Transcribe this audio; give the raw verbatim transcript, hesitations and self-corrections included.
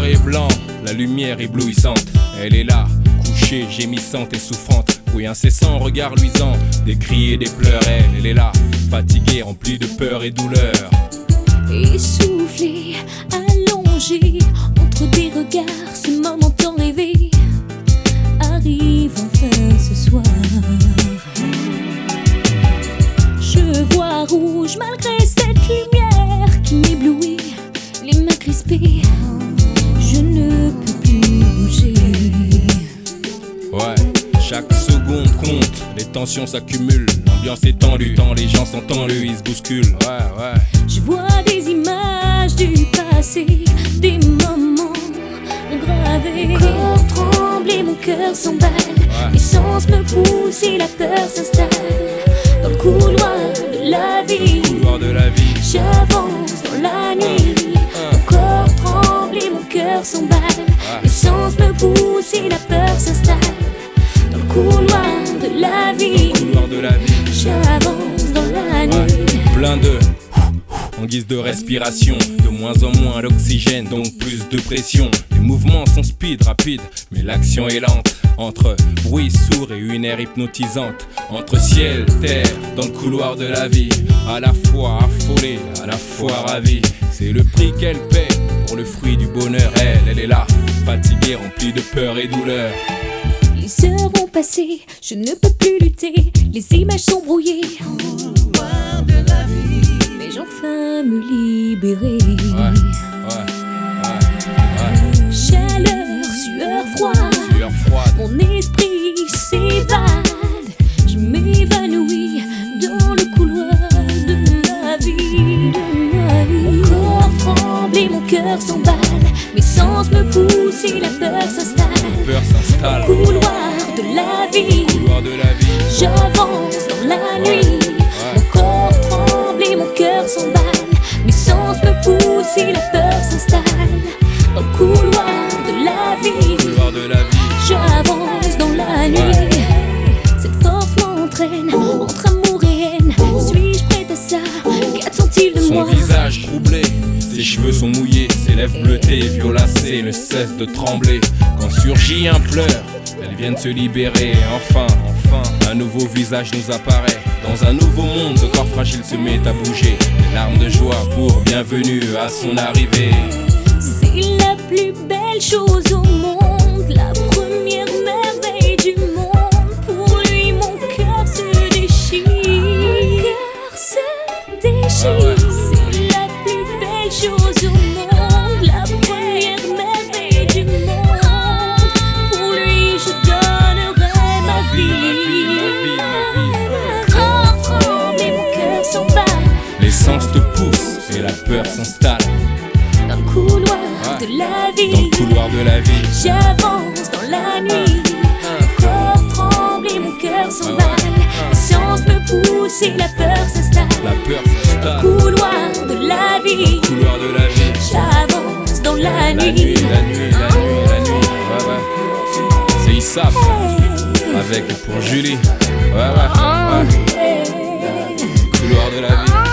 et blanc, la lumière éblouissante. Elle est là, couchée, gémissante et souffrante. Bruit incessant, regard luisant, des cris et des pleurs. Elle, elle est là, fatiguée, remplie de peur et douleur. Essoufflée, allongée, entre des regards, ce moment tant rêvé arrive enfin ce soir. Je vois rouge malgré cette lumière qui m'éblouit, les mains crispées, je ne peux plus bouger. Ouais, chaque seconde compte, les tensions s'accumulent, l'ambiance est tendue, tant les gens sont tendus, ils se bousculent. Ouais, ouais. Je vois des images du passé, des moments gravés. Mon corps tremble et mon cœur s'emballe, ouais. Mes sens me poussent et la peur s'installe. Dans le couloir de la vie, couloir de la vie, j'avance dans la nuit. Uh, uh. Mon corps tremble et mon cœur s'emballe, ouais. Mes sens me poussent et la peur s'installe. Dans le couloir de la vie, couloir de la vie, j'avance dans la nuit. Ouais. Plein de en guise de respiration, de moins en moins d'oxygène, donc plus de pression. Les mouvements sont speed, rapides, mais l'action est lente. Entre bruit sourd et une air hypnotisante, entre ciel, terre, dans le couloir de la vie, à la fois affolée, à la fois ravie. C'est le prix qu'elle paie pour le fruit du bonheur. Elle, elle est là, fatiguée, remplie de peur et douleur. Les heures ont passé, je ne peux plus lutter, les images sont brouillées. Couloir de la vie, vais-je enfin me libérer? Ouais, ouais, ouais, ouais. Chaleur, sueur froide, sueur froide. Mon esprit s'évade, je m'évanouis dans le couloir de la vie, de la vie. Mon corps tremble et mon cœur s'emballe, mes sens me poussent et la peur s'installe. Peur s'installe. Au couloir de la vie, couloir de la vie, j'avance dans la ouais. nuit. Ouais. Mon corps tremble et mon cœur s'emballe, mes sens me poussent et la peur s'installe. Dans le couloir de la vie, couloir de la vie, j'avance dans la nuit. Ouais. Cette force m'entraîne entre amour et haine. Suis-je prête à ça? Qu'attend-il de son moi? Son visage troublé, ses cheveux sont mouillés, ses lèvres bleutées, violacées ne cessent de trembler. Quand surgit un pleur, elles viennent se libérer. Enfin, enfin, un nouveau visage nous apparaît. Dans un nouveau monde, ce corps fragile se met à bouger. Des larmes de joie pour bienvenue à son arrivée. C'est la plus belle chose au monde, la première merveille du monde. Pour lui, mon cœur se déchire. Mon cœur se déchire. Ah ouais. C'est la plus belle chose au monde, la première merveille du monde. Pour lui, je donnerai ma vie. Ma vie, ma vie, ma vie. Mon corps tremble et mon cœur s'emballe. Les sens te poussent et la peur s'installe. Dans le couloir de la vie, dans le couloir de la vie, j'avance dans la nuit. Mon corps tremble et mon cœur s'emballe. Mes sens me poussent et la peur s'installe. La peur s'installe. Dans le couloir de la vie, couloir de la vie, j'avance dans la, la nuit. nuit. La nuit, la nuit, la nuit. Ouais, ouais. C'est Issap avec pour Julie. Ouais, ouais, ouais. Couloir de la vie.